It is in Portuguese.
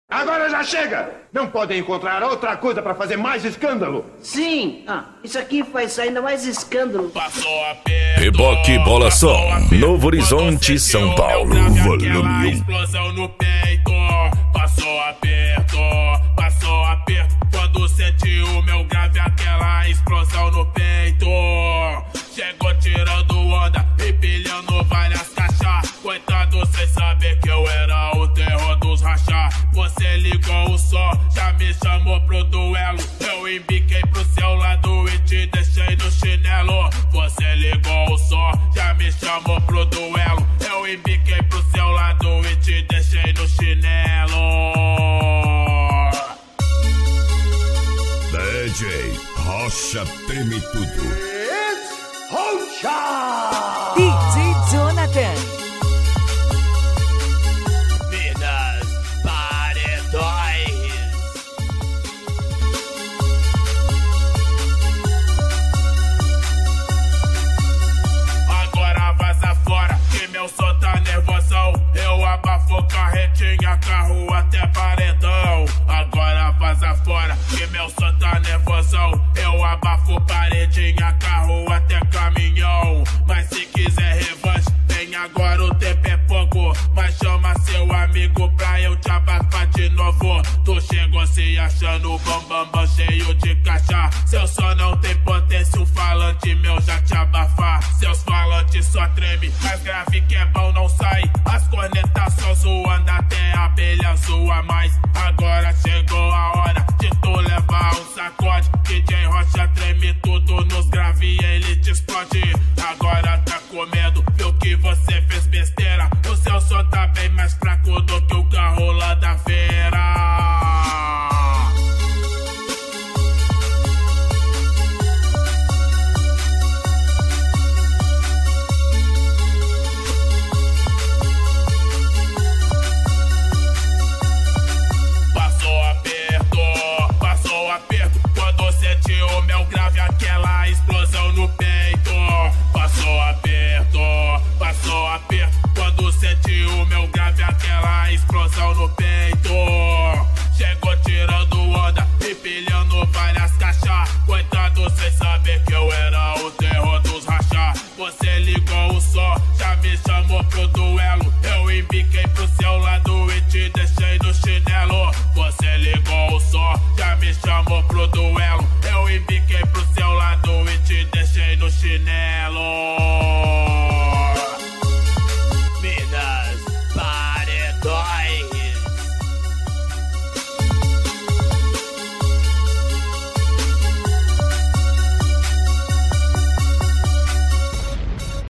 Agora já chega! Não podem encontrar outra coisa pra fazer mais escândalo? Sim! Isso aqui faz ainda mais escândalo. Passou a perto, Reboque Bola Som, Novo Horizonte, São Paulo. Volume 1. Explosão no peito. Passou aperto quando sentiu o meu grave, aquela explosão no peito. Chegou tirando onda, empilhando várias caixas. Coitado sem saber que eu era o terror dos rachá. Você ligou o som, já me chamou pro duelo. Eu embiquei pro seu lado e te deixei no chinelo. Você ligou o som, já me chamou pro duelo. Eu embiquei pro seu lado e te deixei no chinelo. DJ Rocha treme tudo. It's Rocha! DJ Jonathan. Minas Paredões. Agora vaza fora, que meu som tá nervosão. Eu abafo carretinha, carro até paredão. Agora vaza fora, que meu som tá nervosão. Eu abafo paredinha, carro até caminhão. Mas se quiser revanche, vem agora, o tempo é pouco. Mas chama seu amigo pra eu te abafar de novo. Tu chegou se achando bam cheio de caixa. Seu som não tem potência, o falante meu já te abafar. Seus falantes só treme, mas grave que é bom não sai. As cornetas só zoando, até a abelha zoa mais. Agora chegou a hora de tu levar um sacode. DJ Rocha treme tudo nos graves.